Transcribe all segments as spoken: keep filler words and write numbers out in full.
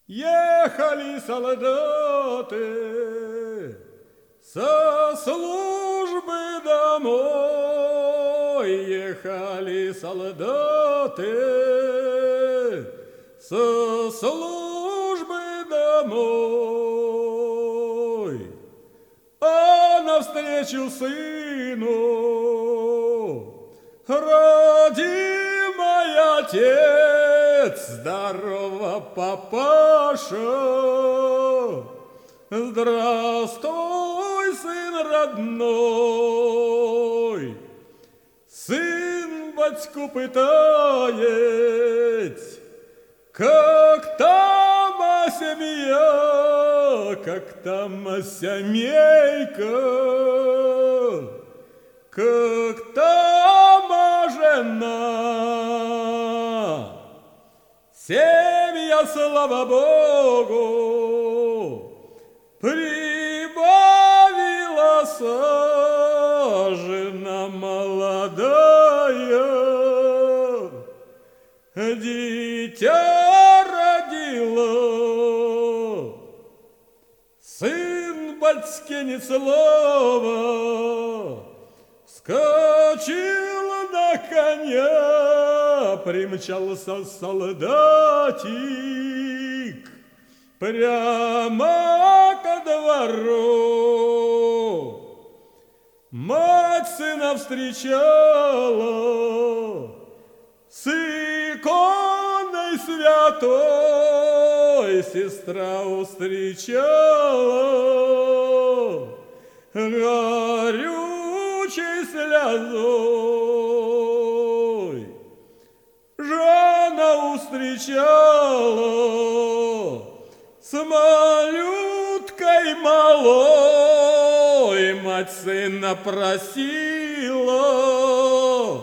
Ехали солдаты со службы домой, ехали солдаты со службы домой, а навстречу сыну родимый отец: здорово, папаша, здравствуй, сын родной. Сын батьку пытает: как там семья, как там семейка, как там жена. Семья, слава Богу, прибавила, жена молодая, дитя родила. Сын батьке ни слова, вскочил на коня, примчался солдатик прямо ко двору. Мать сына встречала с иконой святой, сестра встречала горючей слезой. Жена встречала с малюткой малой, мать сына просила: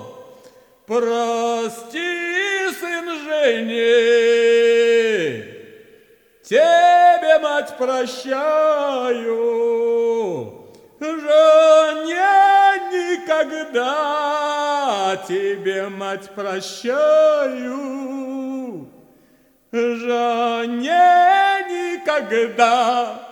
прости, сын, Жене, тебе, мать, прощаю, Жене никогда, тебе, мать, прощаю, Жене никогда.